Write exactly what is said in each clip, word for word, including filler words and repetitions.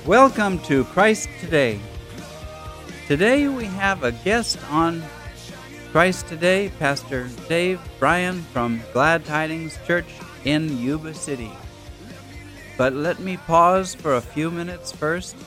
Welcome to Christ Today. Today we have a guest on Christ Today, Pastor Dave Bryan from Glad Tidings Church in Yuba City. But let me pause for a few minutes first.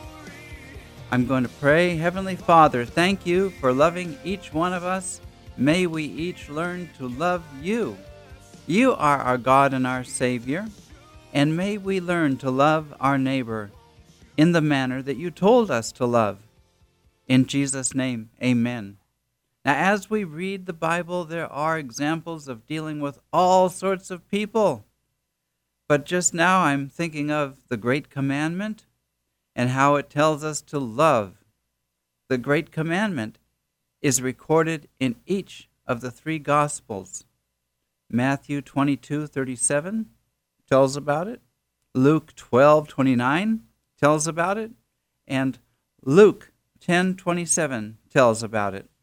I'm going to pray. Heavenly Father, thank you for loving each one of us. May we each learn to love you. You are our God and our Savior, and may we learn to love our neighbor in the manner that you told us to love. In Jesus' name, amen. Now, as we read the Bible, there are examples of dealing with all sorts of people. But just now I'm thinking of the Great Commandment and how it tells us to love. The Great Commandment is recorded in each of the three Gospels. Matthew twenty-two thirty-seven tells about it. Luke twelve twenty-nine tells about it. And Luke ten twenty-seven tells about it.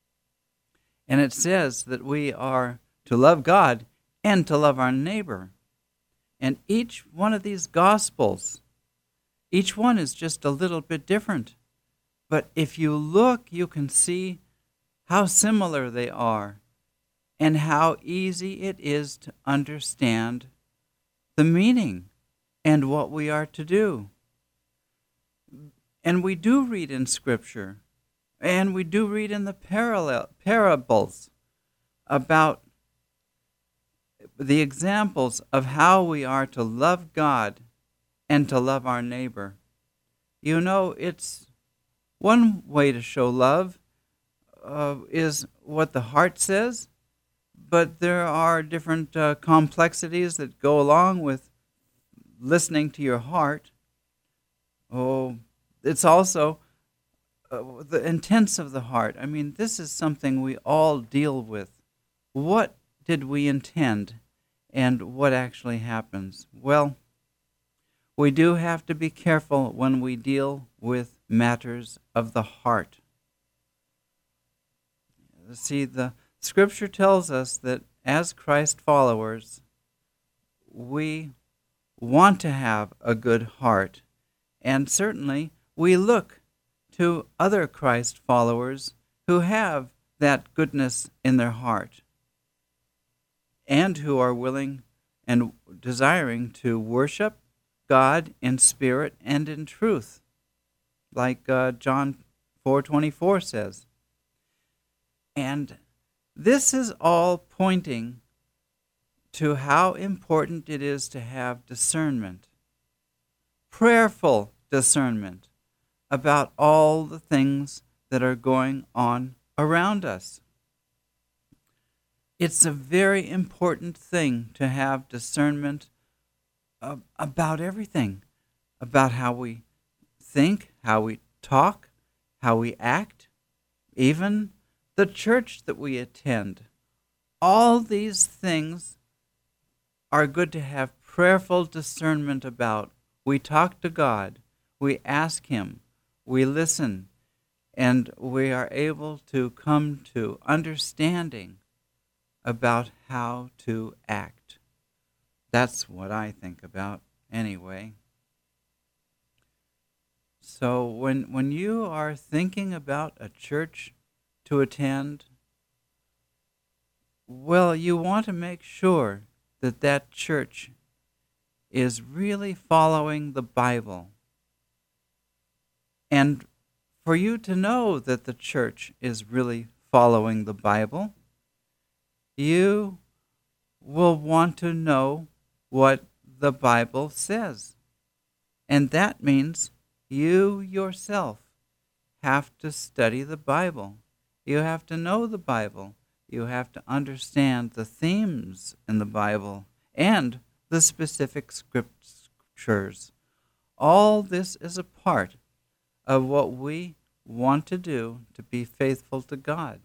And it says that we are to love God and to love our neighbor. And each one of these Gospels, each one is just a little bit different. But if you look, you can see how similar they are and how easy it is to understand the meaning and what we are to do. And we do read in Scripture, and we do read in the parallel parables about the examples of how we are to love God and to love our neighbor. You know, it's one way to show love uh, is what the heart says, but there are different uh, complexities that go along with listening to your heart. Oh, it's also uh, the intents of the heart. I mean, this is something we all deal with. What did we intend and what actually happens? Well, we do have to be careful when we deal with matters of the heart. See, the Scripture tells us that as Christ followers, we want to have a good heart, and certainly we look to other Christ followers who have that goodness in their heart and who are willing and desiring to worship God in spirit and in truth, like uh, John four twenty-four says. And this is all pointing to how important it is to have discernment, prayerful discernment about all the things that are going on around us. It's a very important thing to have discernment of, about everything, about how we think, how we talk, how we act, even the church that we attend. All these things are good to have prayerful discernment about. We talk to God, we ask Him, we listen, and we are able to come to understanding about how to act. That's what I think about anyway. So when when you are thinking about a church to attend, well, you want to make sure that that church is really following the Bible. And for you to know that the church is really following the Bible, you will want to know what the Bible says. And that means you yourself have to study the Bible. You have to know the Bible. You have to understand the themes in the Bible and the specific scriptures. All this is a part of what we want to do to be faithful to God.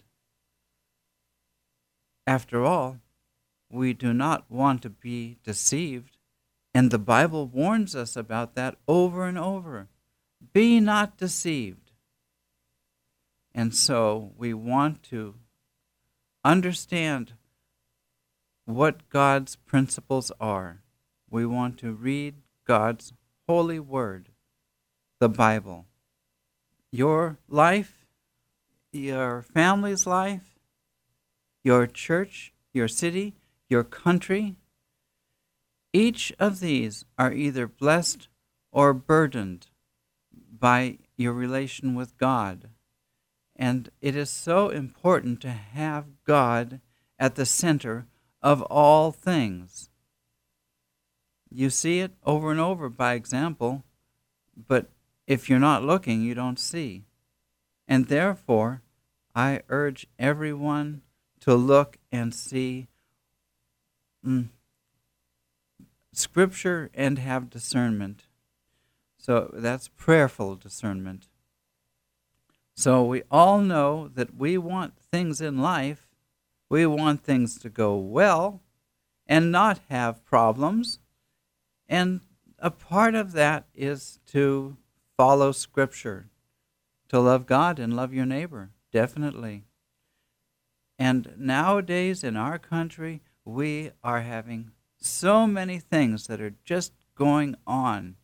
After all, we do not want to be deceived, and the Bible warns us about that over and over. Be not deceived. And so we want to understand what God's principles are. We want to read God's holy word. the Bible. Your life, your family's life, your church, your city, your country, each of these are either blessed or burdened by your relation with God. And it is so important to have God at the center of all things. You see it over and over by example, but if you're not looking, you don't see. And therefore, I urge everyone to look and see mm, Scripture and have discernment. So that's prayerful discernment. So we all know that we want things in life. We want things to go well and not have problems. And a part of that is to follow Scripture, to love God and love your neighbor, definitely. And nowadays in our country, we are having so many things that are just going on.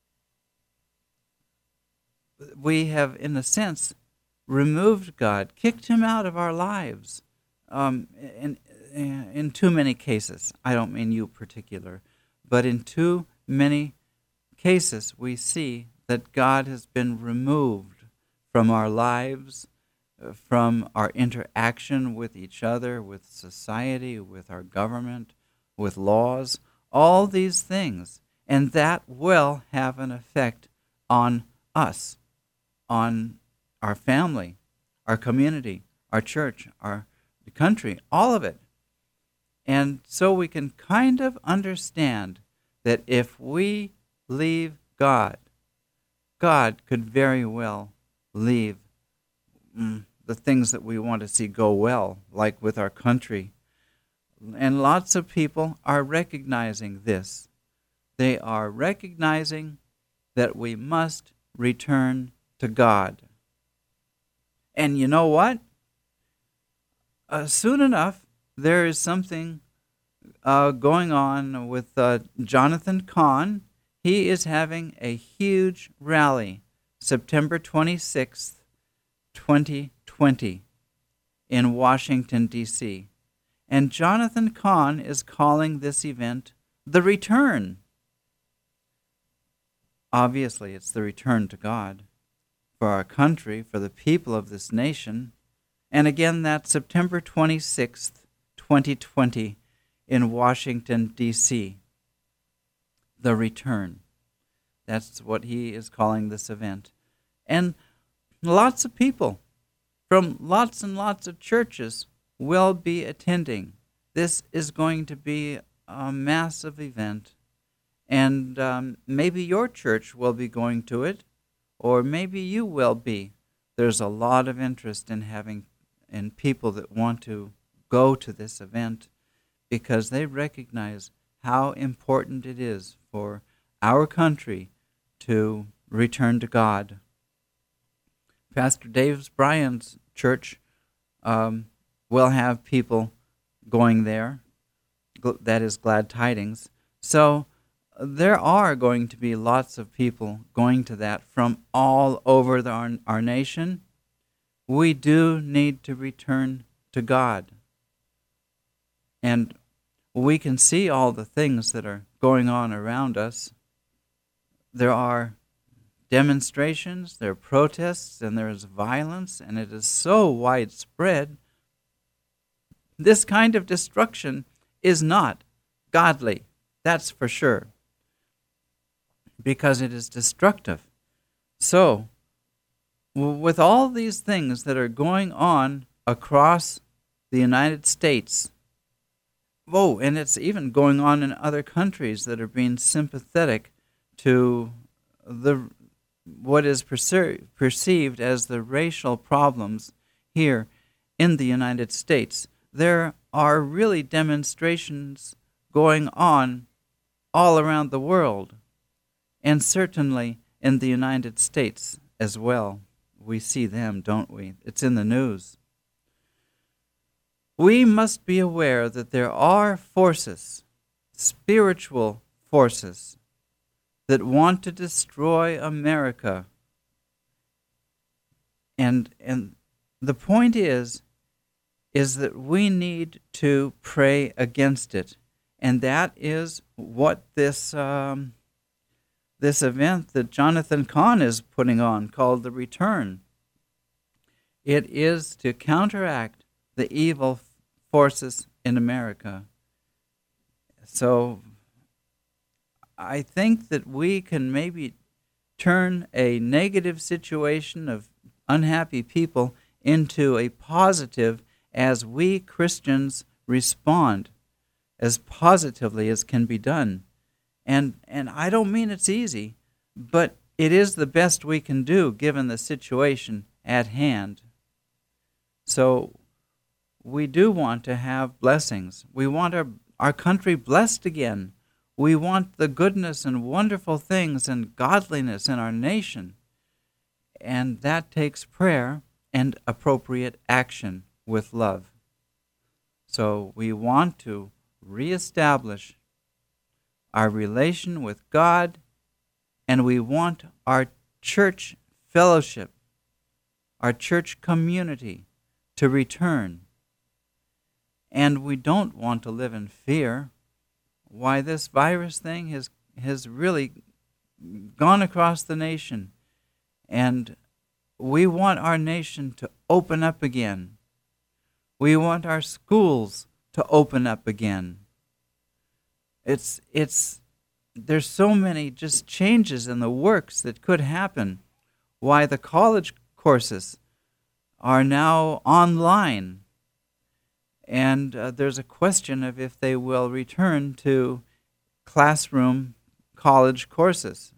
We have, in a sense, removed God, kicked him out of our lives. Um, in, in too many cases, I don't mean you particular, but in too many cases we see that God has been removed from our lives, uh, from our interaction with each other, with society, with our government, with laws, all these things. And that will have an effect on us, on our family, our community, our church, our country, all of it. And so we can kind of understand that if we leave God, God could very well leave mm, the things that we want to see go well, like with our country. And lots of people are recognizing this. They are recognizing that we must return to God. And you know what? Uh, soon enough, there is something uh, going on with uh, Jonathan Cahn. He is having a huge rally September twenty-sixth, twenty twenty in Washington, D C And Jonathan Cahn is calling this event The Return. Obviously, it's the return to God for our country, for the people of this nation. And again, that's September twenty-sixth, twenty twenty in Washington, D C The Return. That's what he is calling this event. And lots of people from lots and lots of churches will be attending. This is going to be a massive event. And um, maybe your church will be going to it, or maybe you will be. There's a lot of interest in having in people that want to go to this event because they recognize how important it is for our country to return to God. Pastor Dave Bryan's church um, will have people going there. That is Glad Tidings. So there are going to be lots of people going to that from all over the, our, our nation. We do need to return to God. And we can see all the things that are going on around us. There are demonstrations, there are protests, and there is violence, and it is so widespread. This kind of destruction is not godly, that's for sure, because it is destructive. So, with all these things that are going on across the United States, oh, and it's even going on in other countries that are being sympathetic to the what is perce- perceived as the racial problems here in the United States. There are really demonstrations going on all around the world, and certainly in the United States as well. We see them, don't we? It's in the news. We must be aware that there are forces, spiritual forces, that want to destroy America. And and the point is, is that we need to pray against it. And that is what this um, this event that Jonathan Cahn is putting on, called The Return. It is to counteract the evil forces in America. So I think that we can maybe turn a negative situation of unhappy people into a positive as we Christians respond as positively as can be done. And and I don't mean it's easy, but it is the best we can do given the situation at hand. So we do want to have blessings. We want our, our country blessed again. We want the goodness and wonderful things and godliness in our nation. And that takes prayer and appropriate action with love. So we want to reestablish our relation with God, and we want our church fellowship, our church community to return. And we don't want to live in fear. Why, this virus thing has, has really gone across the nation. And we want our nation to open up again. We want our schools to open up again. It's, it's, there's so many just changes in the works that could happen. Why, the college courses are now online. And uh, there's a question of if they will return to classroom college courses.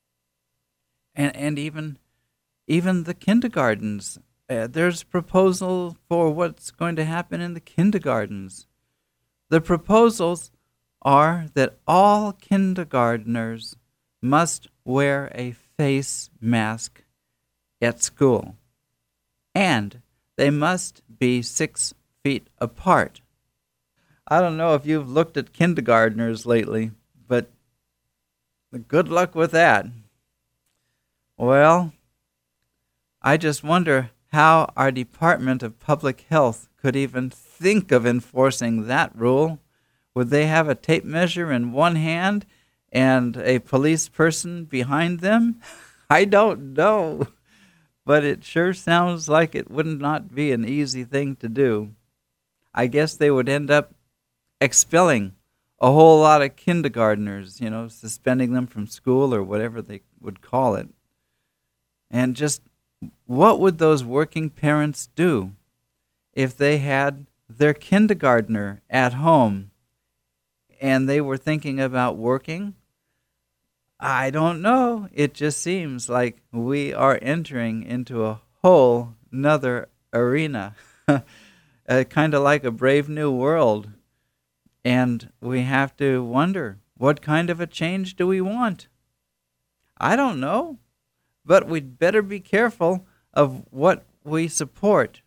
And, and even Even the kindergartens, uh, there's proposal for what's going to happen in the kindergartens. The proposals are that all kindergartners must wear a face mask at school, and they must be six feet apart. I don't know if you've looked at kindergartners lately, but good luck with that. Well, I just wonder how our Department of Public Health could even think of enforcing that rule. Would they have a tape measure in one hand and a police person behind them? I don't know, but it sure sounds like it would not be an easy thing to do. I guess they would end up expelling a whole lot of kindergartners, you know, suspending them from school or whatever they would call it. And just what would those working parents do if they had their kindergartner at home and they were thinking about working? I don't know. It just seems like we are entering into a whole nother arena, uh, kind of like a brave new world. And we have to wonder, what kind of a change do we want? I don't know. But we'd better be careful of what we support.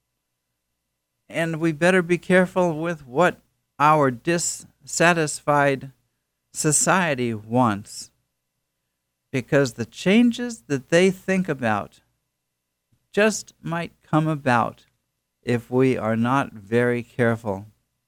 And we better be careful with what our dissatisfied society wants. Because the changes that they think about just might come about if we are not very careful.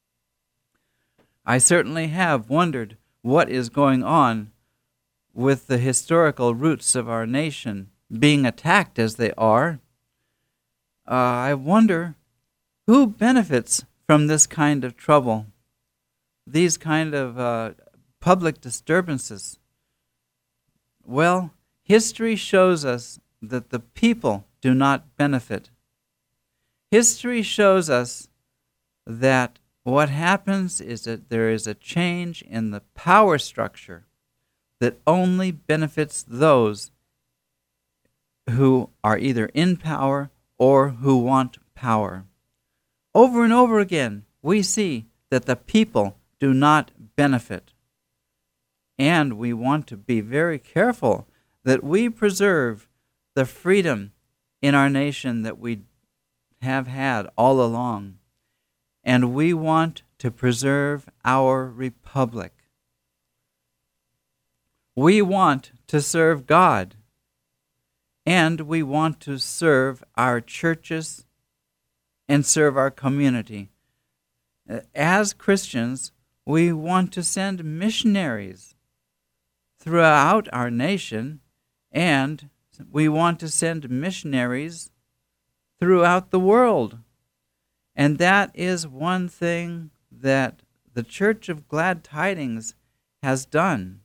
I certainly have wondered what is going on with the historical roots of our nation being attacked as they are. Uh, I wonder who benefits from this kind of trouble, these kind of uh, public disturbances. Well, history shows us that the people do not benefit. History shows us that what happens is that there is a change in the power structure that only benefits those who are either in power or who want power. Over and over again, we see that the people do not benefit. And we want to be very careful that we preserve the freedom in our nation that we have had all along. And we want to preserve our republic. We want to serve God, and we want to serve our churches and serve our community. As Christians, we want to send missionaries throughout our nation, and we want to send missionaries throughout the world. And that is one thing that the Church of Glad Tidings has done.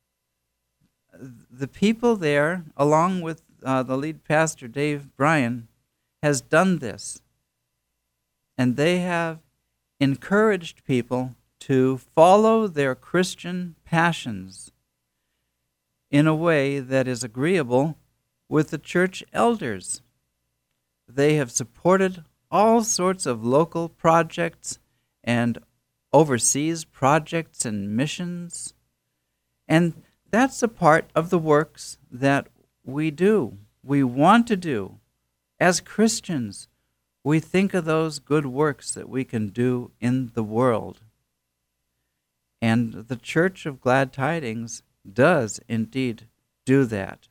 The people there, along with uh, the lead pastor, Dave Bryan, has done this. And they have encouraged people to follow their Christian passions in a way that is agreeable with the church elders. They have supported all sorts of local projects and overseas projects and missions. And that's a part of the works that we do, we want to do. As Christians, we think of those good works that we can do in the world. And the Church of Glad Tidings does indeed do that.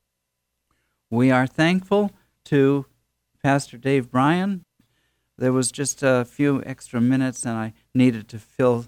We are thankful to Pastor Dave Bryan. There was just a few extra minutes and I needed to fill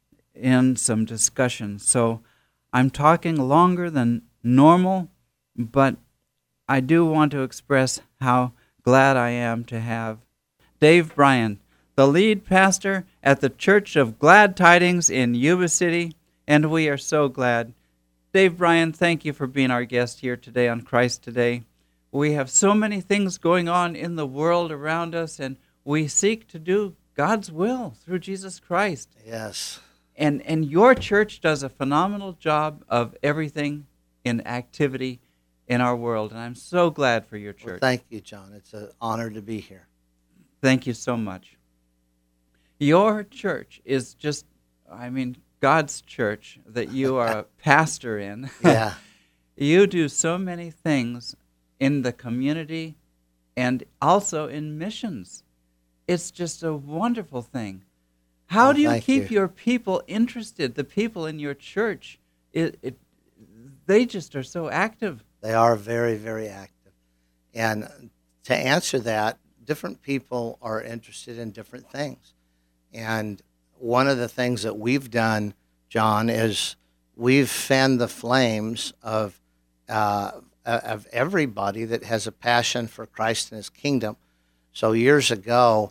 in some discussion. So I'm talking longer than normal, but I do want to express how glad I am to have Dave Bryan, the lead pastor at the Church of Glad Tidings in Yuba City, and we are so glad. Dave Bryan, thank you for being our guest here today on Christ Today. We have so many things going on in the world around us, and we seek to do God's will through Jesus Christ. Yes. And and your church does a phenomenal job of everything in activity in our world, and I'm so glad for your church. Well, thank you, John. It's an honor to be here. Thank you so much. Your church is just, I mean, God's church that you are a pastor in. Yeah. You do so many things in the community and also in missions. It's just a wonderful thing. How Oh, do you thank keep you. your people interested, the people in your church? It, it, they just are so active. They are very, very active. And to answer that, different people are interested in different things. And one of the things that we've done, John, is we've fanned the flames of uh, of everybody that has a passion for Christ and His kingdom. So years ago,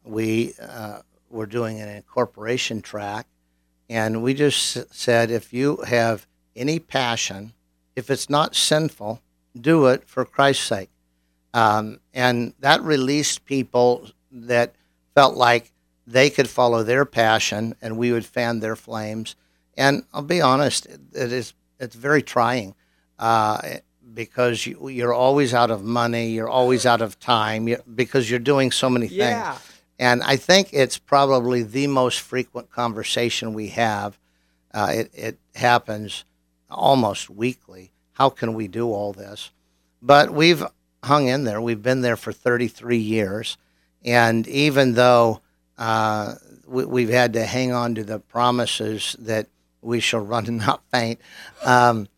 we uh, were doing an incorporation track, and we just s- said, if you have any passion, if it's not sinful, do it for Christ's sake. Um, and that released people that felt like they could follow their passion, and we would fan their flames. And I'll be honest, it, it is it's very trying uh, because you, you're always out of money, you're always out of time, you, because you're doing so many things. Yeah. And I think it's probably the most frequent conversation we have. Uh, it, it happens almost weekly. How can we do all this? But we've hung in there. We've been there for thirty-three years. And even though uh, we, we've had to hang on to the promises that we shall run and not faint, um,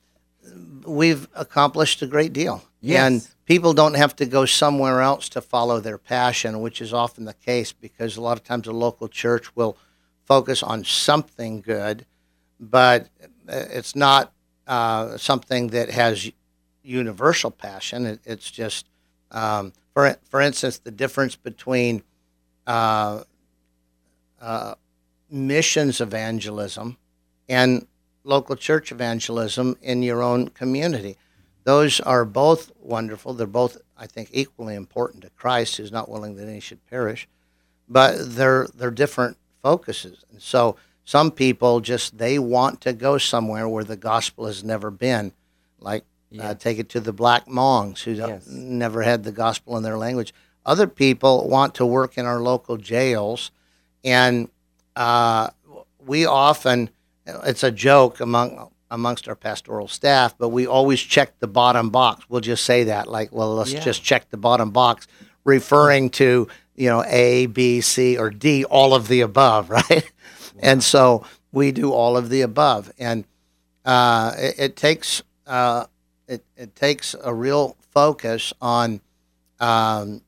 we've accomplished a great deal. Yes. And people don't have to go somewhere else to follow their passion, which is often the case because a lot of times a local church will focus on something good, but it's not uh, something that has universal passion. It, it's just, um, for for instance, the difference between uh, uh, missions evangelism and local church evangelism in your own community. Those are both wonderful. They're both, I think, equally important to Christ, who's not willing that any should perish. But they're they're different focuses. And so some people just, they want to go somewhere where the gospel has never been, like Yeah. uh, take it to the Black Mongs, who Yes. never had the gospel in their language. Other people want to work in our local jails, and uh, we often, it's a joke among amongst our pastoral staff, but we always check the bottom box. We'll just say that, like, well, let's Yeah. just check the bottom box, referring to, you know, A, B, C, or D, all of the above, right? And so we do all of the above. And uh, it, it takes uh, it, it takes a real focus on um,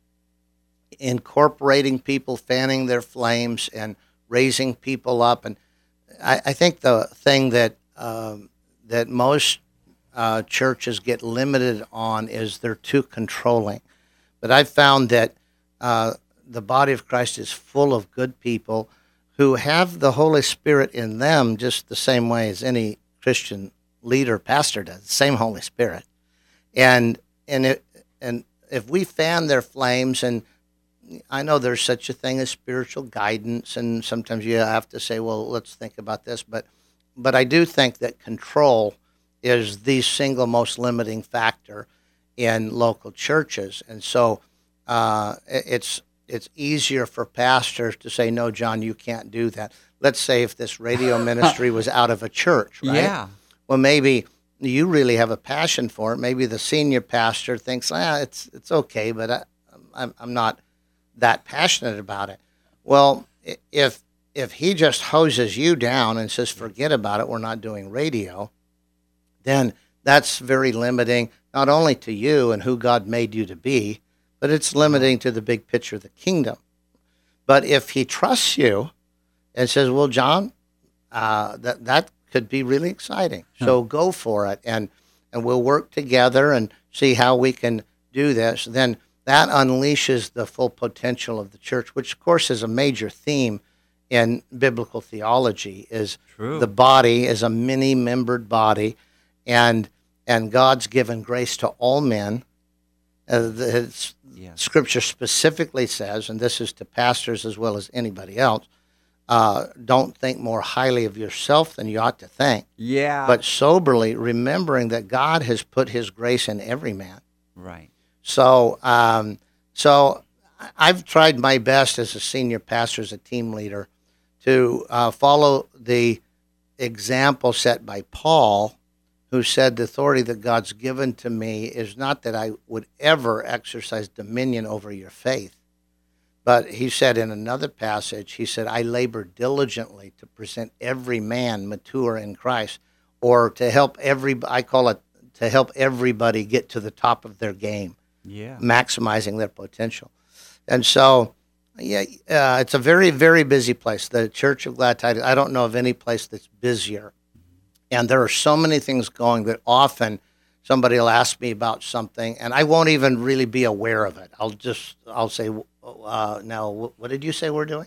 incorporating people, fanning their flames, and raising people up. And I, I think the thing that um, that most uh, churches get limited on is they're too controlling. But I've found that uh, the body of Christ is full of good people who have the Holy Spirit in them just the same way as any Christian leader, pastor does, the same Holy Spirit. And and it, and if we fan their flames, and I know there's such a thing as spiritual guidance, and sometimes you have to say, well, let's think about this, but but I do think that control is the single most limiting factor in local churches. And so uh, it's it's easier for pastors to say, no, John, you can't do that. Let's say if this radio ministry was out of a church, right? Yeah. Well, maybe you really have a passion for it. Maybe the senior pastor thinks, ah, it's it's okay, but I, I'm I'm not that passionate about it. Well, if if he just hoses you down and says, forget about it, we're not doing radio, then that's very limiting, not only to you and who God made you to be, but it's limiting to the big picture of the kingdom. But if he trusts you and says, well, John, uh, that that could be really exciting, so go for it, and, and we'll work together and see how we can do this, then that unleashes the full potential of the church, which, of course, is a major theme in biblical theology, is True. The body is a many-membered body, and and God's given grace to all men. Uh, the, Yes. Scripture specifically says, and this is to pastors as well as anybody else, uh, don't think more highly of yourself than you ought to think, Yeah. but soberly remembering that God has put his grace in every man. Right. So, um, so I've tried my best as a senior pastor, as a team leader, to uh, follow the example set by Paul, who said the authority that God's given to me is not that I would ever exercise dominion over your faith. But he said in another passage, he said, I labor diligently to present every man mature in Christ, or to help every, I call it, to help everybody get to the top of their game. Yeah. Maximizing their potential. And so, yeah, uh, it's a very, very busy place. The Church of Glad Tidings, I don't know of any place that's busier. And there are so many things going that often somebody will ask me about something, and I won't even really be aware of it. I'll just, I'll say, uh, now, what did you say we're doing?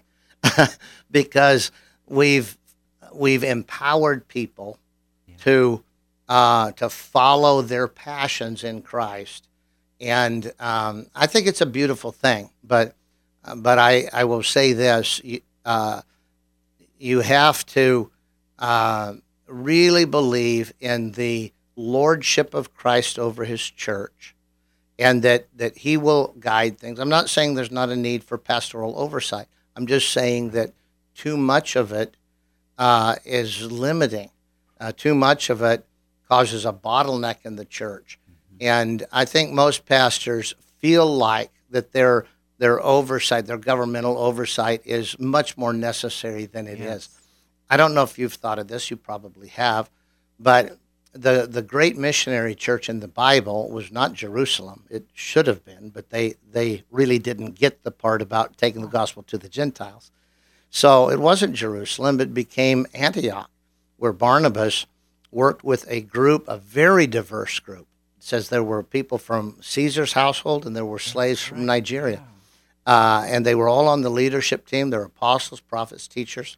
Because we've we've empowered people yeah. to uh, to follow their passions in Christ. And um, I think it's a beautiful thing, but uh, but I, I will say this: uh, you have to uh, really believe in the lordship of Christ over His church, and that that He will guide things. I'm not saying there's not a need for pastoral oversight. I'm just saying that too much of it uh, is limiting. Uh, too much of it causes a bottleneck in the church. And I think most pastors feel like that their their oversight, their governmental oversight, is much more necessary than it Yes. is. I don't know if you've thought of this, you probably have, but the the great missionary church in the Bible was not Jerusalem. It should have been, but they, they really didn't get the part about taking the gospel to the Gentiles. So it wasn't Jerusalem, it became Antioch, where Barnabas worked with a group, a very diverse group. Says there were people from Caesar's household and there were slaves That's from right. Nigeria. Yeah. Uh, and they were all on the leadership team. They were apostles, prophets, teachers.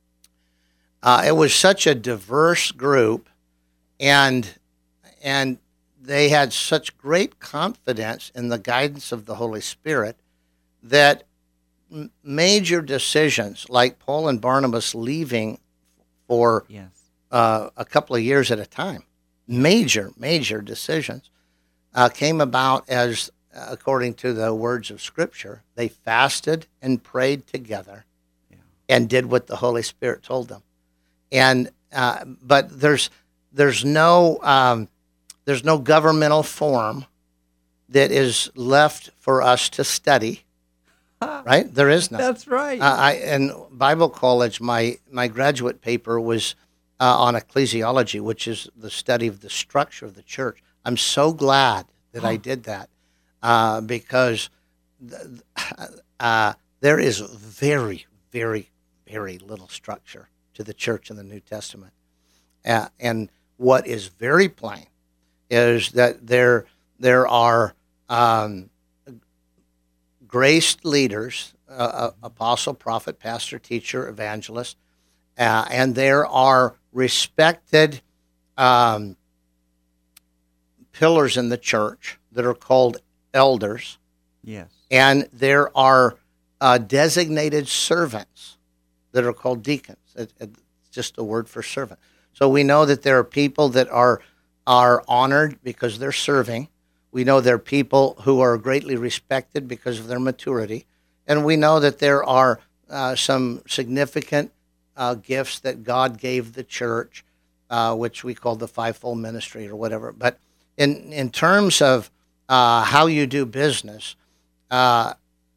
Uh, it was such a diverse group, and and they had such great confidence in the guidance of the Holy Spirit that m- major decisions, like Paul and Barnabas leaving for Yes. uh, a couple of years at a time, major, major decisions uh, came about as, uh, according to the words of Scripture, they fasted and prayed together Yeah. and did what the Holy Spirit told them. And uh, but there's there's no um, there's no governmental form that is left for us to study, right? There is none. That's right. Uh, I in Bible college, my my graduate paper was uh, on ecclesiology, which is the study of the structure of the church. I'm so glad that I did that uh, because th- uh, there is very, very, very little structure to the church in the New Testament. Uh, and what is very plain is that there there are um, graced leaders, uh, apostle, prophet, pastor, teacher, evangelist, uh, and there are respected um, pillars in the church that are called elders. Yes. And there are uh, designated servants that are called deacons. It, it's just a word for servant. So we know that there are people that are are honored because they're serving. We know there are people who are greatly respected because of their maturity. And we know that there are uh, some significant uh, gifts that God gave the church, uh, which we call the fivefold ministry or whatever. But in, in terms of uh, how you do business, uh,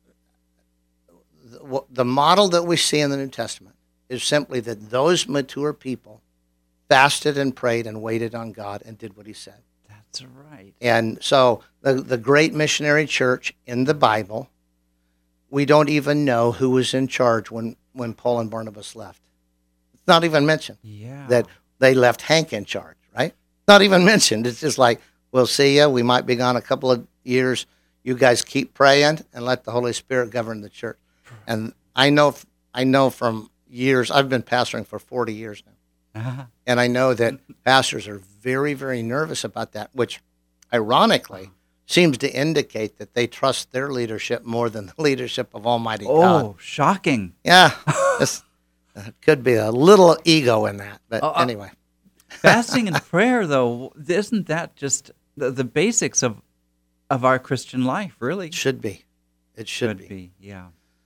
the, the model that we see in the New Testament is simply that those mature people fasted and prayed and waited on God and did what he said. That's right. And so the, the great missionary church in the Bible, we don't even know who was in charge when, when Paul and Barnabas left. It's not even mentioned Yeah. that they left Hank in charge, right? Not even mentioned. It's just like, we'll see you. We might be gone a couple of years. You guys keep praying and let the Holy Spirit govern the church. And I know, I know from years, I've been pastoring for forty years now. Uh-huh. And I know that pastors are very, very nervous about that, which ironically seems to indicate that they trust their leadership more than the leadership of Almighty Oh, God. shocking. Yeah, this, uh, could be a little ego in that, but Uh, uh, anyway. Fasting and prayer, though, isn't that just the, the basics of of our Christian life, really? It should be. It should, Should be. be, yeah.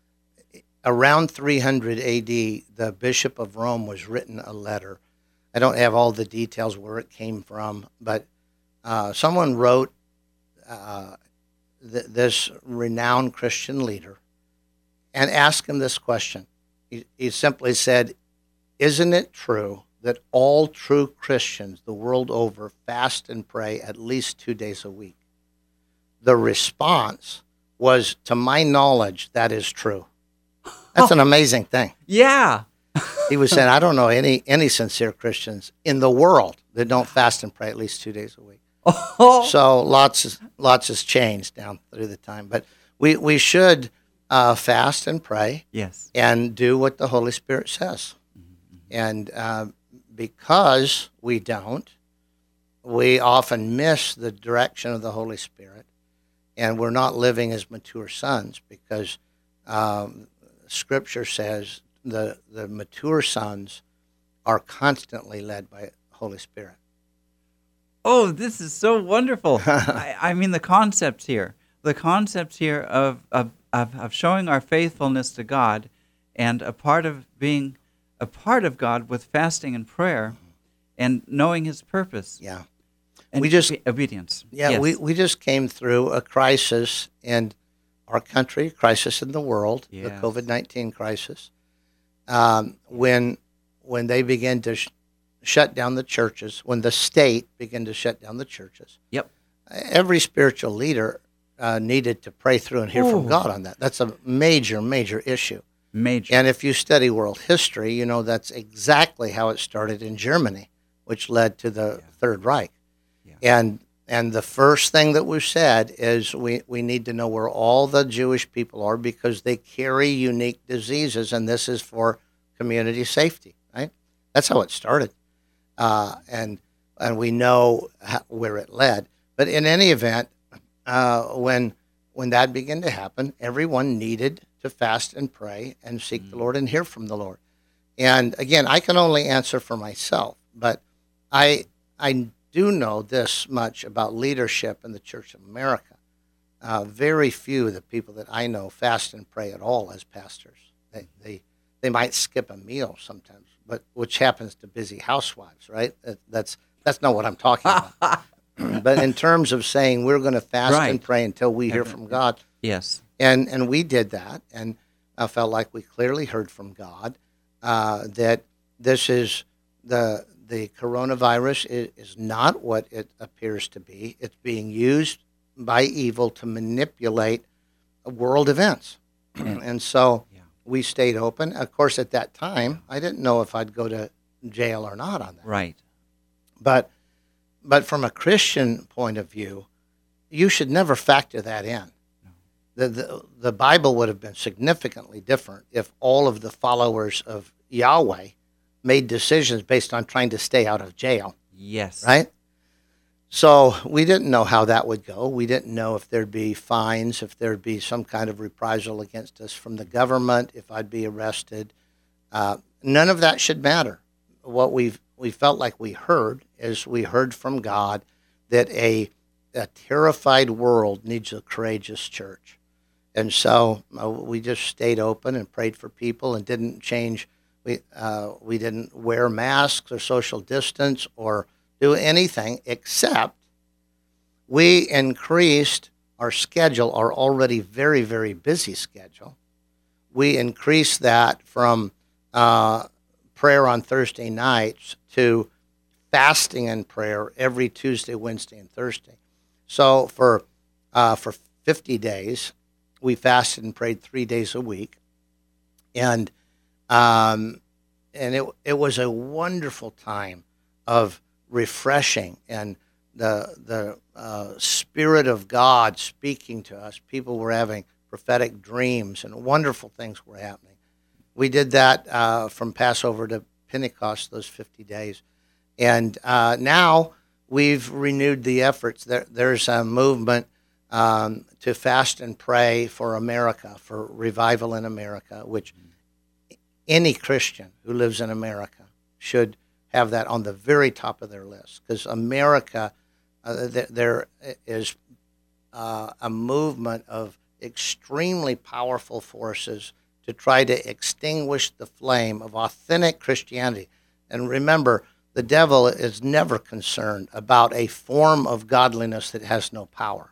Around three hundred A D, the Bishop of Rome was written a letter. I don't have all the details where it came from, but uh, someone wrote uh, th- this renowned Christian leader and asked him this question. He, he simply said, "Isn't it true that all true Christians the world over fast and pray at least two days a week?" The response was, "To my knowledge, that is true." That's an amazing thing. Yeah. He was saying, I don't know any any sincere Christians in the world that don't fast and pray at least two days a week. Oh. So lots lots has changed down through the time. But we, we should uh, fast and pray Yes. and do what the Holy Spirit says. Mm-hmm. And uh, because we don't, we often miss the direction of the Holy Spirit. And we're not living as mature sons because um, Scripture says the the mature sons are constantly led by the Holy Spirit. Oh, this is so wonderful. I, I mean, the concept here, the concept here of, of, of, of showing our faithfulness to God and a part of being a part of God with fasting and prayer and knowing his purpose. Yeah. And We just- obe- obedience. Yeah, Yes. we, we just came through a crisis in our country, crisis in the world, the Yes. COVID nineteen crisis, um, when when they began to sh- shut down the churches, when the state began to shut down the churches. Yep. Every spiritual leader uh, needed to pray through and hear from Ooh. God on that. That's a major, major issue. Major. And if you study world history, you know that's exactly how it started in Germany, which led to the Yeah. Third Reich. Yeah. And and the first thing that was said is we, we need to know where all the Jewish people are because they carry unique diseases, and this is for community safety, right? That's how it started. Uh, and and we know how, where it led. But in any event, uh, when when that began to happen, everyone needed to fast and pray and seek the Lord and hear from the Lord. And again, I can only answer for myself, but I I do know this much about leadership in the Church of America. Uh, very few of the people that I know fast and pray at all as pastors. They they they might skip a meal sometimes, but which happens to busy housewives, right? That, that's that's not what I'm talking about. But in terms of saying we're going to fast Right. and pray until we hear from God, Yes. and and we did that, and I felt like we clearly heard from God uh, that this is the the coronavirus is, is not what it appears to be. It's being used by evil to manipulate world events. And so Yeah. we stayed open. Of course, at that time, I didn't know if I'd go to jail or not on that. Right. But but from a Christian point of view, you should never factor that in. The, the the Bible would have been significantly different if all of the followers of Yahweh made decisions based on trying to stay out of jail, Yes. right? So we didn't know how that would go. We didn't know if there'd be fines, if there'd be some kind of reprisal against us from the government, if I'd be arrested. Uh, none of that should matter. What we we felt like we heard is we heard from God that a a terrified world needs a courageous church. And so uh, we just stayed open and prayed for people and didn't change. We uh, we didn't wear masks or social distance or do anything except we increased our schedule, our already very, very busy schedule. We increased that from uh, prayer on Thursday nights to fasting and prayer every Tuesday, Wednesday, and Thursday. So for uh, for fifty days, we fasted and prayed three days a week, and um, and it it was a wonderful time of refreshing and the the uh, Spirit of God speaking to us. People were having prophetic dreams, and wonderful things were happening. We did that uh, from Passover to Pentecost, those fifty days, and uh, now we've renewed the efforts. There, there's a movement um, to fast and pray for America, for revival in America, which any Christian who lives in America should have that on the very top of their list, because America, uh, th- there is uh, a movement of extremely powerful forces to try to extinguish the flame of authentic Christianity. And remember, the devil is never concerned about a form of godliness that has no power.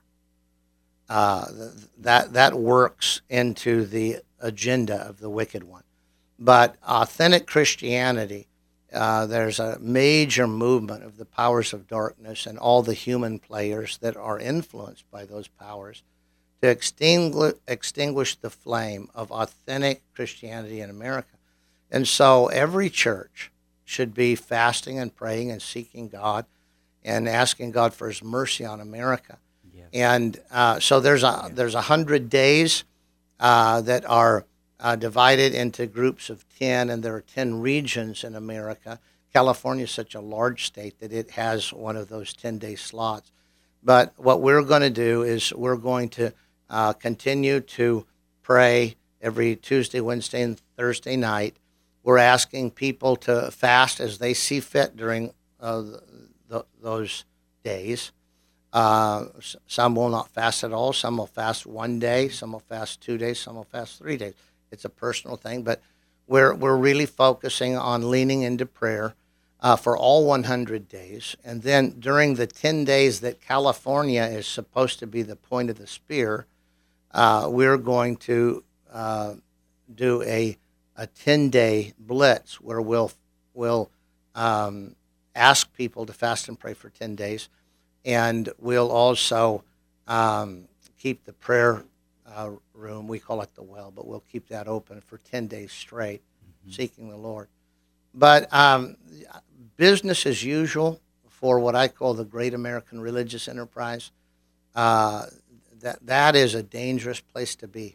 Uh, that that works into the agenda of the wicked one. But authentic Christianity, uh, there's a major movement of the powers of darkness and all the human players that are influenced by those powers to extinguish, extinguish the flame of authentic Christianity in America. And so every church should be fasting and praying and seeking God and asking God for his mercy on America. Yes. And uh, so there's a Yes. there's a hundred days uh, that are uh, divided into groups of ten, and there are ten regions in America. California is such a large state that it has one of those ten-day slots. But what we're going to do is we're going to uh, continue to pray every Tuesday, Wednesday, and Thursday night. We're asking people to fast as they see fit during uh, the, those days. Uh, some will not fast at all. Some will fast one day. Some will fast two days. Some will fast three days. It's a personal thing, but we're we're really focusing on leaning into prayer uh, for all one hundred days. And then during the ten days that California is supposed to be the point of the spear, uh, we're going to uh, do a a ten-day blitz where we'll we'll um, ask people to fast and pray for ten days, and we'll also um, keep the prayer uh, room. We call it the well, but we'll keep that open for ten days straight, mm-hmm. seeking the Lord. But um, business as usual for what I call the Great American Religious Enterprise. Uh, that that is a dangerous place to be,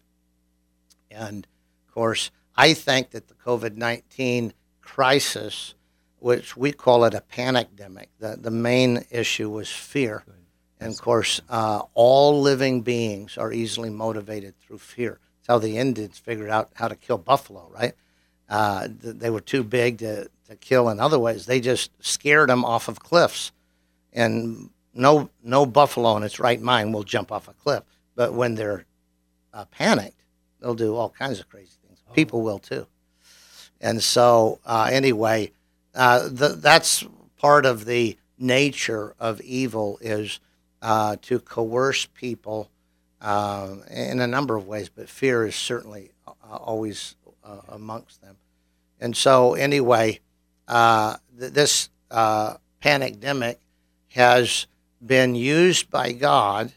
and of course, I think that the COVID nineteen crisis, which we call it a panicdemic, the, the main issue was fear. Good. And of course, uh, all living beings are easily motivated through fear. It's how the Indians figured out how to kill buffalo, right? Uh, they were too big to, to kill in other ways. They just scared them off of cliffs. And no no buffalo in its right mind will jump off a cliff. But when they're uh, panicked, they'll do all kinds of crazy things. People will too. And so uh, anyway, uh, the, that's part of the nature of evil is uh, to coerce people uh, in a number of ways, but fear is certainly uh, always uh, amongst them. And so anyway, uh, th- this uh, pandemic has been used by God.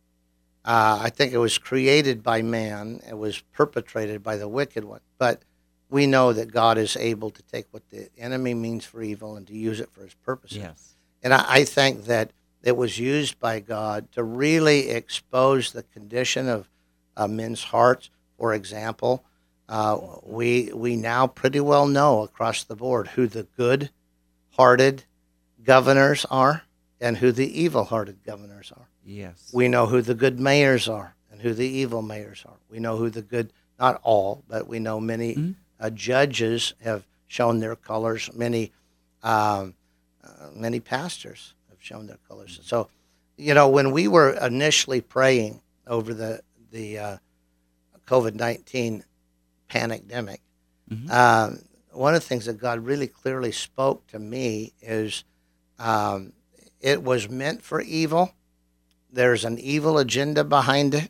Uh, I think it was created by man. It was perpetrated by the wicked one. But we know that God is able to take what the enemy means for evil and to use it for his purposes. Yes. And I, I think that it was used by God to really expose the condition of uh, men's hearts. For example, uh, we we now pretty well know across the board who the good-hearted governors are and who the evil-hearted governors are. Yes. We know who the good mayors are and who the evil mayors are. We know who the good, not all, but we know many mm-hmm. uh, judges have shown their colors. Many um, uh, many pastors have shown their colors. Mm-hmm. So, you know, when we were initially praying over the the uh, COVID nineteen pandemic, mm-hmm. um, one of the things that God really clearly spoke to me is um, it was meant for evil. There's an evil agenda behind it.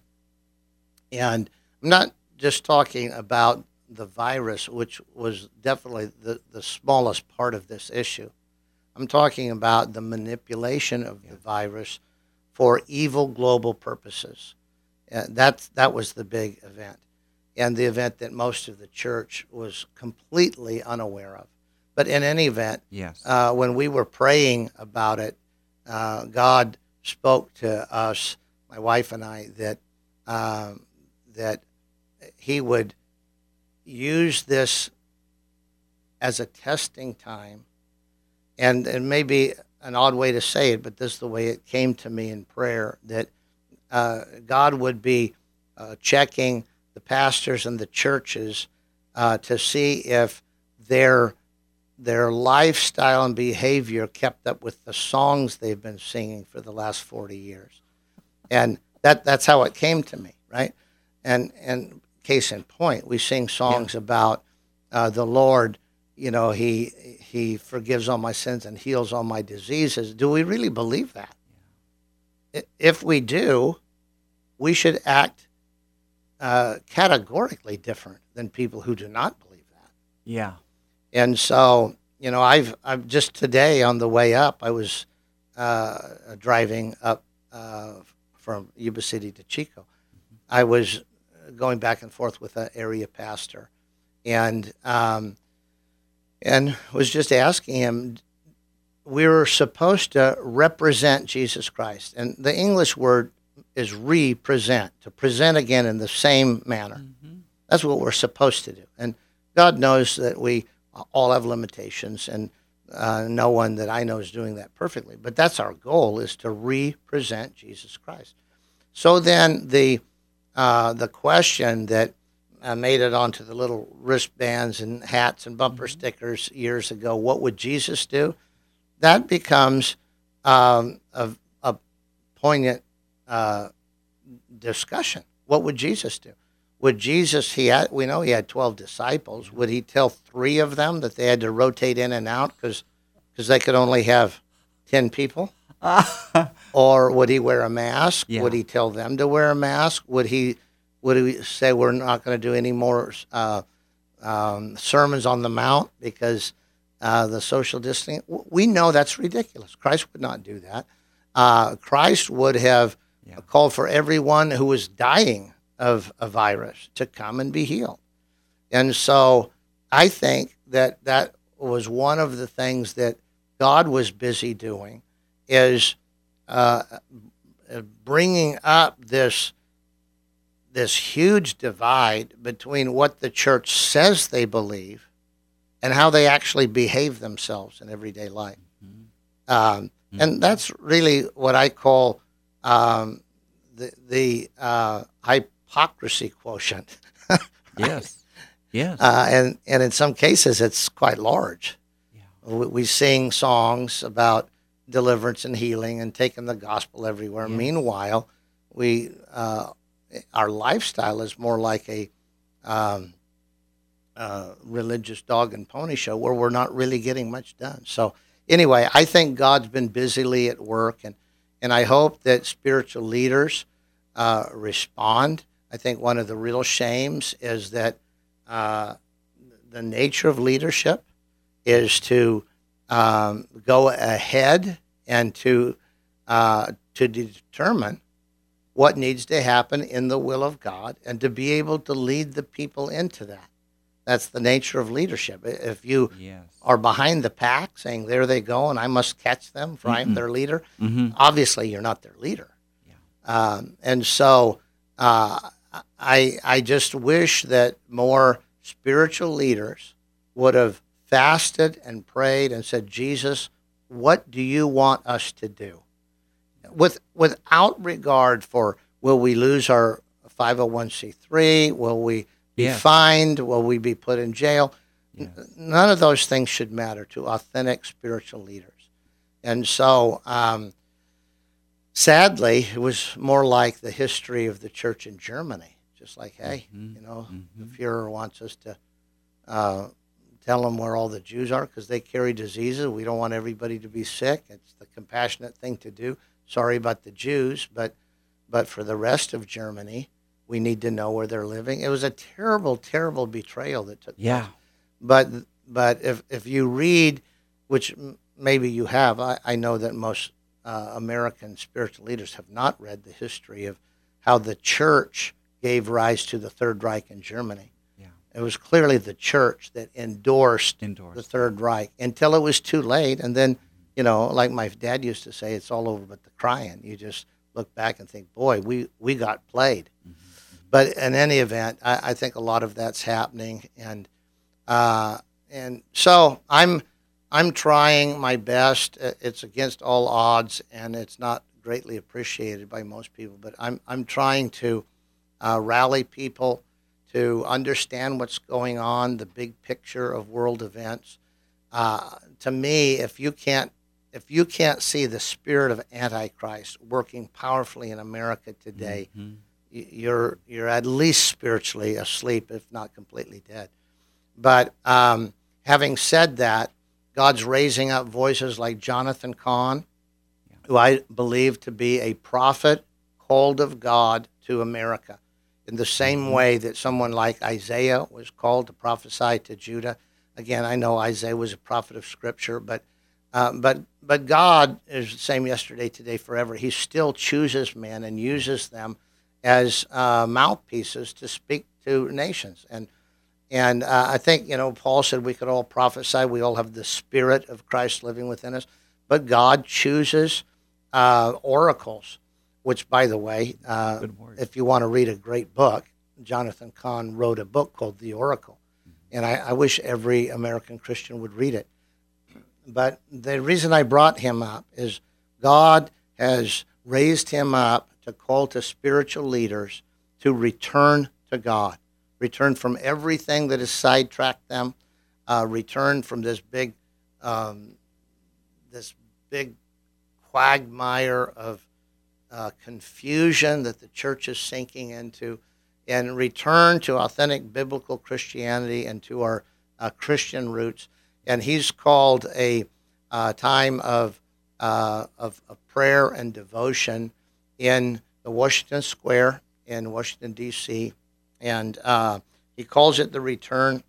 And I'm not just talking about the virus, which was definitely the, the smallest part of this issue. I'm talking about the manipulation of yeah. the virus for evil global purposes. Uh, that's, that was the big event, and the event that most of the church was completely unaware of. But in any event, yes. uh, when we were praying about it, uh, God spoke to us, my wife and I, that um, that he would use this as a testing time, and it may be an odd way to say it, but this is the way it came to me in prayer, that uh, God would be uh, checking the pastors and the churches uh, to see if their their lifestyle and behavior kept up with the songs they've been singing for the last forty years. And that that's how it came to me, right? And and case in point, we sing songs yeah. about uh, the Lord, you know, he he forgives all my sins and heals all my diseases. Do we really believe that? Yeah. If we do, we should act uh, categorically different than people who do not believe that. Yeah. And so, you know, I've I've just today on the way up, I was uh, driving up uh, from Yuba City to Chico. Mm-hmm. I was going back and forth with an area pastor, and um, and was just asking him. We were supposed to represent Jesus Christ, and the English word is represent, to present again in the same manner. Mm-hmm. That's what we're supposed to do, and God knows that we all have limitations, and uh, no one that I know is doing that perfectly. But that's our goal, is to represent Jesus Christ. So then the uh, the question that uh, made it onto the little wristbands and hats and bumper mm-hmm. stickers years ago, what would Jesus do? That becomes um, a, a poignant uh, discussion. What would Jesus do? Would Jesus, he had, we know he had twelve disciples. Would he tell three of them that they had to rotate in and out because because they could only have ten people? Or would he wear a mask? Yeah. Would he tell them to wear a mask? Would he would he say we're not going to do any more uh, um, sermons on the Mount because uh, the social distancing? We know that's ridiculous. Christ would not do that. Uh, Christ would have yeah. called for everyone who was dying of a virus to come and be healed. And so I think that that was one of the things that God was busy doing, is uh, bringing up this this huge divide between what the church says they believe and how they actually behave themselves in everyday life. Mm-hmm. Um, mm-hmm. And that's really what I call um, the, the uh, hypocrisy quotient. Right? Yes, yes. Uh, and, and in some cases, it's quite large. Yeah. We, we sing songs about deliverance and healing and taking the gospel everywhere. Yes. Meanwhile, we uh, our lifestyle is more like a um, uh, religious dog and pony show where we're not really getting much done. So anyway, I think God's been busily at work, and, and I hope that spiritual leaders uh, respond. I think one of the real shames is that uh, the nature of leadership is to um, go ahead and to uh, to determine what needs to happen in the will of God and to be able to lead the people into that. That's the nature of leadership. If you Yes. are behind the pack saying, there they go, and I must catch them, for I am their leader, Mm-hmm. obviously you're not their leader. Yeah. Um, and so uh, I, I just wish that more spiritual leaders would have fasted and prayed and said, Jesus, what do you want us to do? With, without regard for, will we lose our five oh one c three? Will we be Yes. fined? Will we be put in jail? Yes. N- None of those things should matter to authentic spiritual leaders. And so, um, sadly, it was more like the history of the church in Germany. Just like, hey, Mhm. you know, Mhm. the Fuhrer wants us to uh, tell them where all the Jews are because they carry diseases. We don't want everybody to be sick. It's the compassionate thing to do. Sorry about the Jews, but but for the rest of Germany, we need to know where they're living. It was a terrible, terrible betrayal that took Yeah. place. But but if if you read, which m- maybe you have, I, I know that most uh, American spiritual leaders have not read the history of how the church gave rise to the Third Reich in Germany. Yeah. It was clearly the church that endorsed Endorsed. the Third Reich until it was too late. And then, you know, like my dad used to say, it's all over but the crying. You just look back and think, boy, we, we got played. But in any event, I, I think a lot of that's happening, and uh, and so I'm I'm trying my best. Uh, It's against all odds, and it's not greatly appreciated by most people. But I'm I'm trying to uh, rally people to understand what's going on, the big picture of world events. Uh, to me, if you can't if you can't see the spirit of Antichrist working powerfully in America today, Mhm. y- you're you're at least spiritually asleep, if not completely dead. But um, having said that, God's raising up voices like Jonathan Cahn, who I believe to be a prophet called of God to America, in the same way that someone like Isaiah was called to prophesy to Judah. Again, I know Isaiah was a prophet of Scripture, but uh, but but God is the same yesterday, today, forever. He still chooses men and uses them as uh, mouthpieces to speak to nations. And and uh, I think, you know, Paul said we could all prophesy. We all have the Spirit of Christ living within us. But God chooses uh, oracles, which, by the way, uh, Good word. if you want to read a great book, Jonathan Cahn wrote a book called The Oracle. And I, I wish every American Christian would read it. But the reason I brought him up is God has raised him up to call to spiritual leaders to return to God, return from everything that has sidetracked them, uh, return from this big, um, this big quagmire of uh, confusion that the church is sinking into, and return to authentic biblical Christianity and to our uh, Christian roots. And he's called a uh, time of, uh, of of prayer and devotion in the Washington Square in Washington, D C, and uh, he calls it the Return.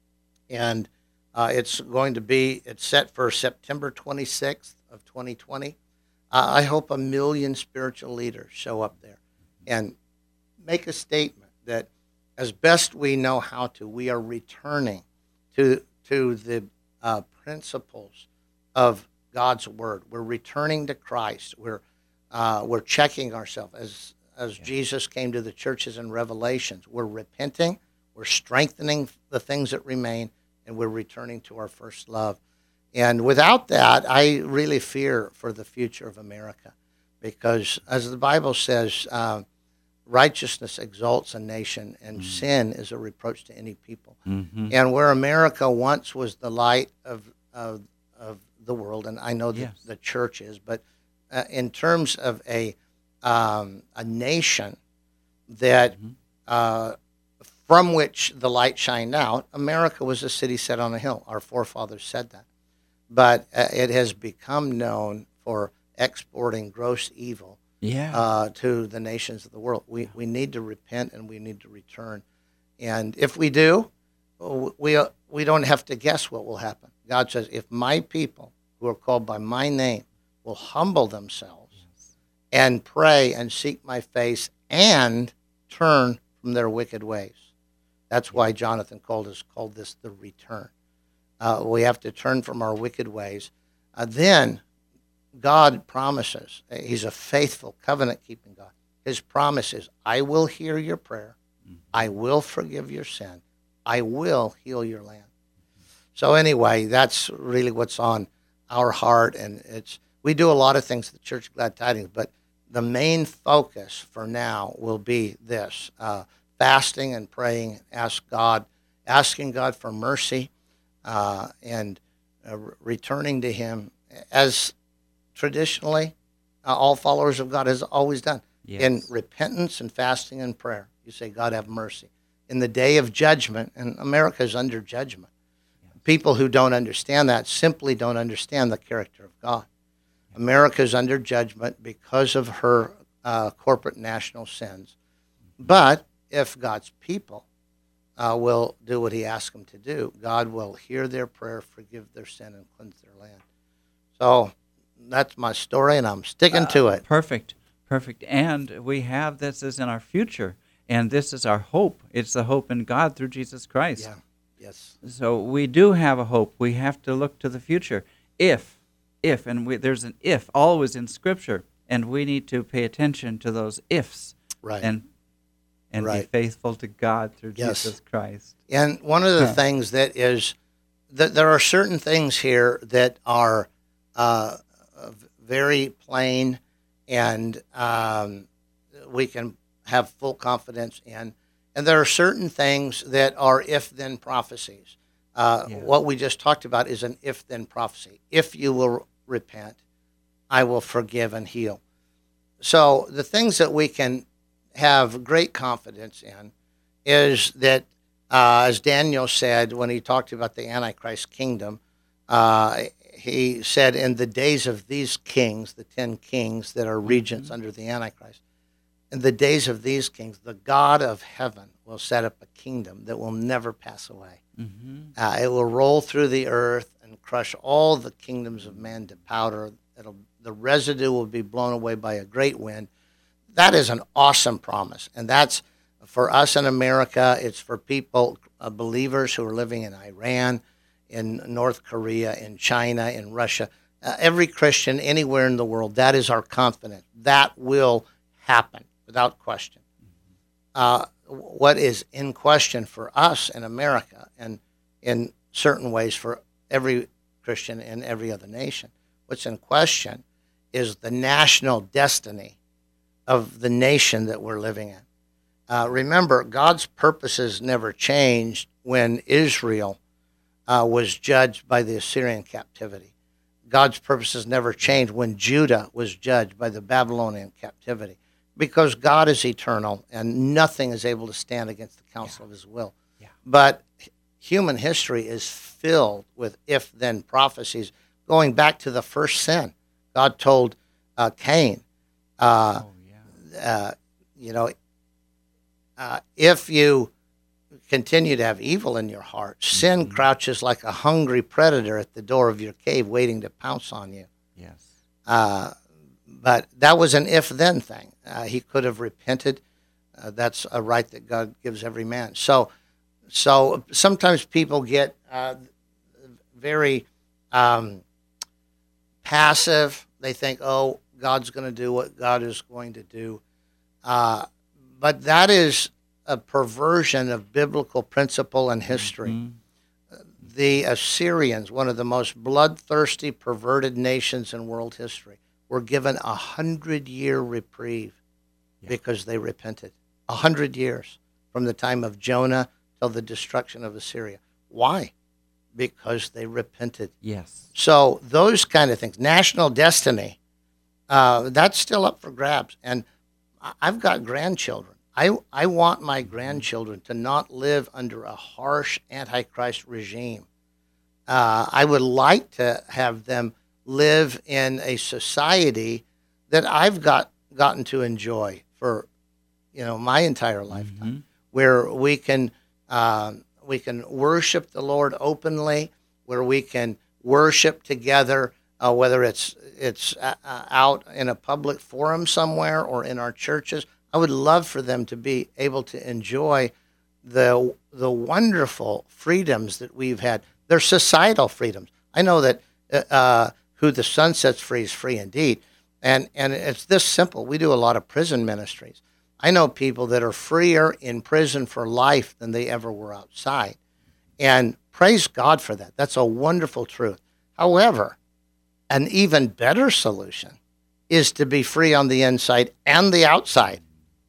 And uh, it's going to be, it's set for September twenty-sixth of twenty twenty. Uh, I hope a million spiritual leaders show up there and make a statement that, as best we know how to, we are returning to to the uh, principles of God's Word. We're returning to Christ. We're uh, we're checking ourselves as as Yeah. Jesus came to the churches in Revelations. We're repenting. We're strengthening the things that remain, and we're returning to our first love. And without that, I really fear for the future of America, because as the Bible says, uh, righteousness exalts a nation, and sin is a reproach to any people. Mhm. And where America once was the light of of, of the world, and I know that Yes. the church is, but uh, in terms of a um, a nation that Mhm. uh, from which the light shined out, America was a city set on a hill. Our forefathers said that, but uh, it has become known for exporting gross evil Yeah. uh, to the nations of the world. We we need to repent and we need to return, and if we do, we we don't have to guess what will happen. God says, if my people who are called by my name will humble themselves yes. and pray and seek my face and turn from their wicked ways. That's why Jonathan called us called this the return. Uh, we have to turn from our wicked ways. Uh, then God promises, he's a faithful, covenant-keeping God. His promise is, I will hear your prayer. Mm-hmm. I will forgive your sin. I will heal your land. Mm-hmm. So anyway, that's really what's on our heart. And it's we do a lot of things at the Church of Glad Tidings, but the main focus for now will be this, uh, fasting and praying, ask God, asking God for mercy, uh, and uh, returning to him as traditionally uh, all followers of God has always done. Yes. In repentance and fasting and prayer. You say, God, have mercy. In the day of judgment, and America is under judgment, yes. people who don't understand that simply don't understand the character of God. Yes. America is under judgment because of her uh, corporate national sins. Mm-hmm. But if God's people uh, will do what he asks them to do, God will hear their prayer, forgive their sin, and cleanse their land. So that's my story, and I'm sticking uh, to it. Perfect. Perfect. And we have this is in our future, and this is our hope. It's the hope in God through Jesus Christ. Yeah. Yes. So we do have a hope. We have to look to the future. If, if, and we, there's an if always in Scripture, and we need to pay attention to those ifs. Right. And and right. be faithful to God through yes. Jesus Christ. And one of the yeah. things that is, that there are certain things here that are uh, very plain, and um, we can have full confidence in. And there are certain things that are if-then prophecies. Uh, yeah. What we just talked about is an if-then prophecy. If you will repent, I will forgive and heal. So the things that we can have great confidence in is that, uh, as Daniel said when he talked about the Antichrist kingdom, uh, he said, in the days of these kings, the ten kings that are regents mm-hmm. under the Antichrist, in the days of these kings, the God of heaven will set up a kingdom that will never pass away. Mm-hmm. Uh, it will roll through the earth and crush all the kingdoms of man to powder. It'll, the residue will be blown away by a great wind. That is an awesome promise. And that's for us in America. It's for people, uh, believers who are living in Iran, in North Korea, in China, in Russia. Uh, every Christian anywhere in the world, that is our confidence. That will happen without question. Uh, what is in question for us in America, and in certain ways for every Christian in every other nation, what's in question is the national destiny of the nation that we're living in. Uh, remember, God's purposes never changed when Israel uh, was judged by the Assyrian captivity. God's purposes never changed when Judah was judged by the Babylonian captivity, because God is eternal and nothing is able to stand against the counsel yeah. of his will. Yeah. But human history is filled with if-then prophecies going back to the first sin. God told uh, Cain, uh, oh, yeah. uh, you know, uh, if you continue to have evil in your heart, mm-hmm. sin crouches like a hungry predator at the door of your cave waiting to pounce on you. Yes. Uh, but that was an if-then thing. Uh, he could have repented. Uh, that's a right that God gives every man. So, so sometimes people get uh, very um, passive. They think, oh, God's going to do what God is going to do. Uh, but that is a perversion of biblical principle and history. Mm-hmm. The Assyrians, one of the most bloodthirsty, perverted nations in world history, were given a hundred-year reprieve yeah. because they repented. A hundred years from the time of Jonah till the destruction of Assyria. Why? Because they repented. Yes. So those kind of things, national destiny, uh, that's still up for grabs. And I've got grandchildren. I, I want my grandchildren to not live under a harsh Antichrist regime. Uh, I would like to have them live in a society that I've got gotten to enjoy for, you know, my entire lifetime, mm-hmm. where we can uh, we can worship the Lord openly, where we can worship together, uh, whether it's it's uh, out in a public forum somewhere or in our churches. I would love for them to be able to enjoy the the wonderful freedoms that we've had. They're societal freedoms. I know that uh, who the Son sets free is free indeed, and and it's this simple. We do a lot of prison ministries. I know people that are freer in prison for life than they ever were outside, and praise God for that. That's a wonderful truth. However, an even better solution is to be free on the inside and the outside.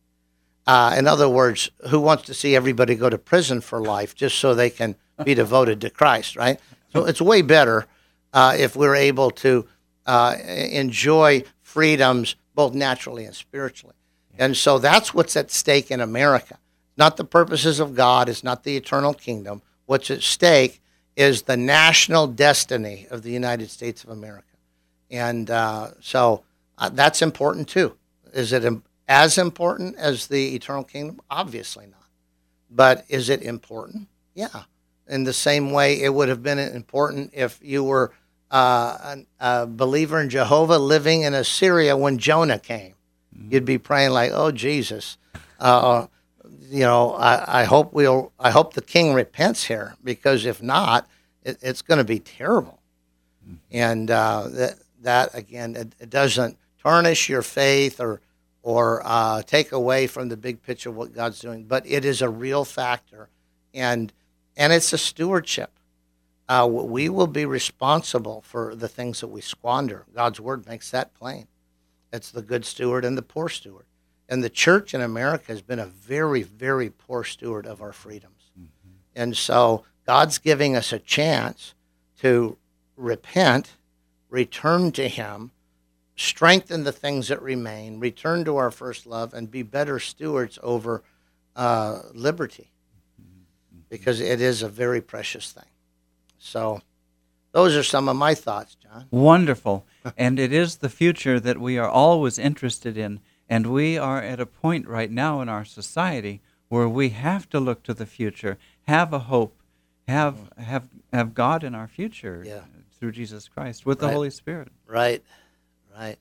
Uh, in other words, who wants to see everybody go to prison for life just so they can be devoted to Christ, right? So it's way better uh, if we're able to uh, enjoy freedoms both naturally and spiritually. And so that's what's at stake in America. Not the purposes of God. It's not the eternal kingdom. What's at stake is the national destiny of the United States of America. And uh, so uh, that's important too. Is it im- as important as the eternal kingdom? Obviously not. But is it important? Yeah. In the same way it would have been important if you were uh, a, a believer in Jehovah living in Assyria when Jonah came. Mm-hmm. You'd be praying like, oh, Jesus, uh, you know, I, I hope we'll, I hope the king repents here, because if not, it, it's going to be terrible. Mm-hmm. And uh, that, that again, it, it doesn't tarnish your faith or or uh, take away from the big picture of what God's doing, but it is a real factor, and and it's a stewardship. Uh, we will be responsible for the things that we squander. God's word makes that plain. It's the good steward and the poor steward. And the church in America has been a very, very poor steward of our freedoms. Mm-hmm. And so God's giving us a chance to repent, return to him, strengthen the things that remain, return to our first love, and be better stewards over uh, liberty, because it is a very precious thing. So those are some of my thoughts, John. Wonderful. And it is the future that we are always interested in, and we are at a point right now in our society where we have to look to the future, have a hope, have have have God in our future yeah. through Jesus Christ with right. the Holy Spirit. Right. Right.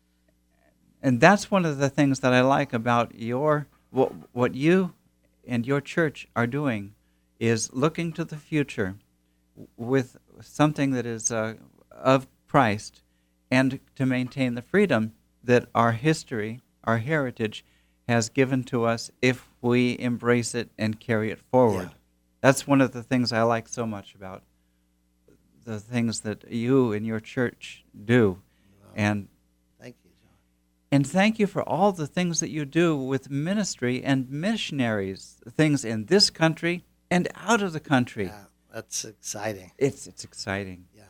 And that's one of the things that I like about your what, what you and your church are doing, is looking to the future with something that is uh, of Christ, and to maintain the freedom that our history, our heritage, has given to us if we embrace it and carry it forward. Yeah. That's one of the things I like so much about the things that you and your church do. Wow. And thank you, John. And thank you for all the things that you do with ministry and missionaries, things in this country and out of the country. Yeah, that's exciting. It's it's exciting. Yeah,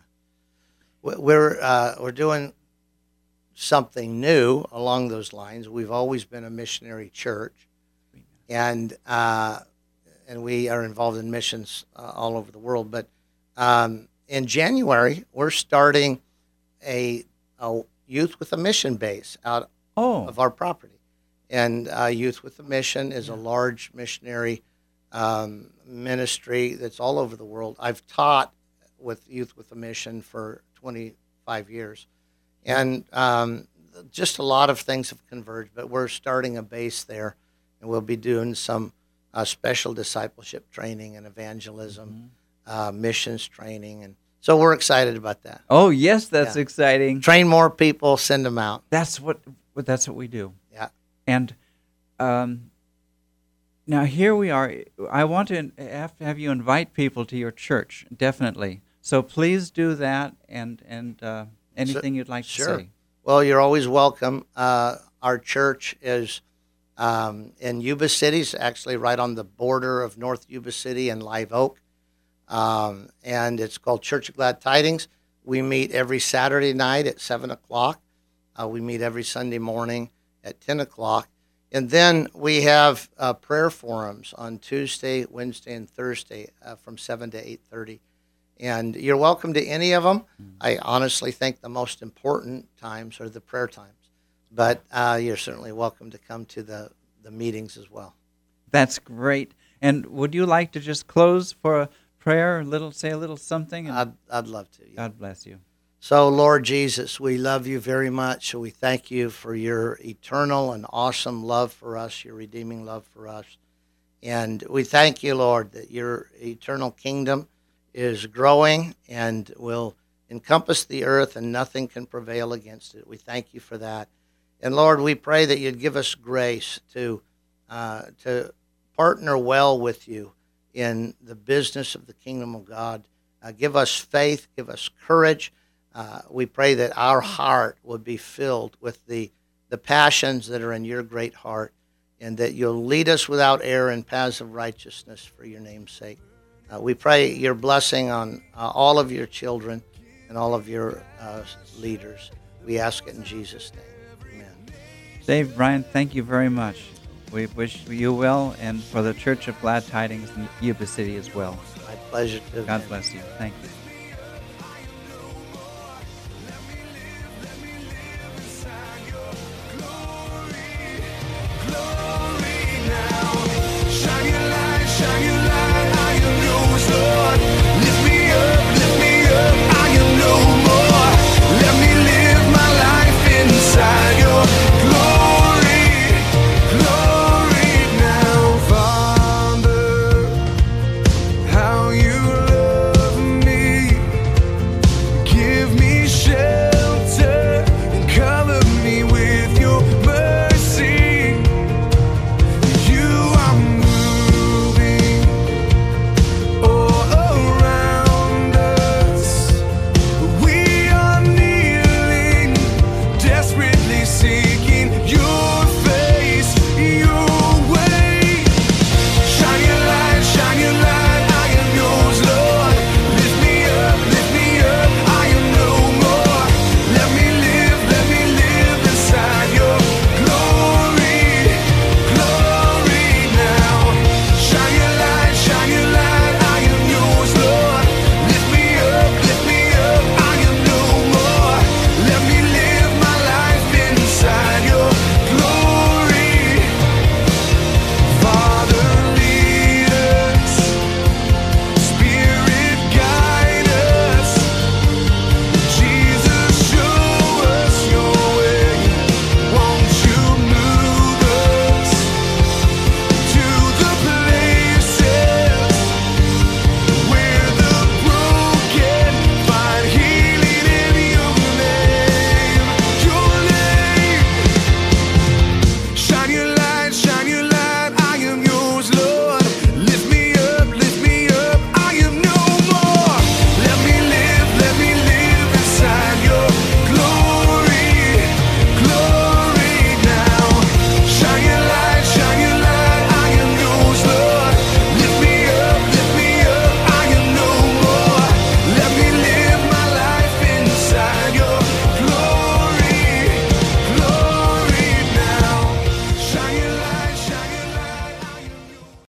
we're uh, we're doing something new along those lines. We've always been a missionary church, and uh, and we are involved in missions uh, all over the world. But um, in January, we're starting a, a Youth with a Mission base out oh. of our property. And uh, Youth with a Mission is a large missionary um, ministry that's all over the world. I've taught with Youth with a Mission for twenty-five years. And um, just a lot of things have converged, but we're starting a base there, and we'll be doing some uh, special discipleship training and evangelism, mm-hmm. uh, missions training, and so we're excited about that. Oh yes, that's yeah. exciting. Train more people, send them out. That's what that's what we do. Yeah. And um, now here we are. I want to have, have you invite people to your church, definitely. So please do that, and and uh, anything so, you'd like sure. to say. Well, you're always welcome. Uh, our church is um, in Yuba City, it's actually right on the border of North Yuba City and Live Oak. Um, and it's called Church of Glad Tidings. We meet every Saturday night at seven o'clock. Uh, we meet every Sunday morning at ten o'clock. And then we have uh, prayer forums on Tuesday, Wednesday, and Thursday uh, from seven to eight thirty. And you're welcome to any of them. Mm-hmm. I honestly think the most important times are the prayer times. But uh, you're certainly welcome to come to the, the meetings as well. That's great. And would you like to just close for a prayer, a little, say a little something? And I'd, I'd love to. Yeah. God bless you. So, Lord Jesus, we love you very much. We thank you for your eternal and awesome love for us, your redeeming love for us. And we thank you, Lord, that your eternal kingdom is growing and will encompass the earth, and nothing can prevail against it. We thank you for that. And, Lord, we pray that you'd give us grace to uh, to partner well with you in the business of the kingdom of God. Uh, give us faith, give us courage. Uh, we pray that our heart would be filled with the, the passions that are in your great heart, and that you'll lead us without error in paths of righteousness for your name's sake. Uh, we pray your blessing on uh, all of your children and all of your uh, leaders. We ask it in Jesus' name. Amen. Dave, Brian, thank you very much. We wish you well, and for the Church of Glad Tidings in Yuba City as well. My pleasure to God bless you. Thank you.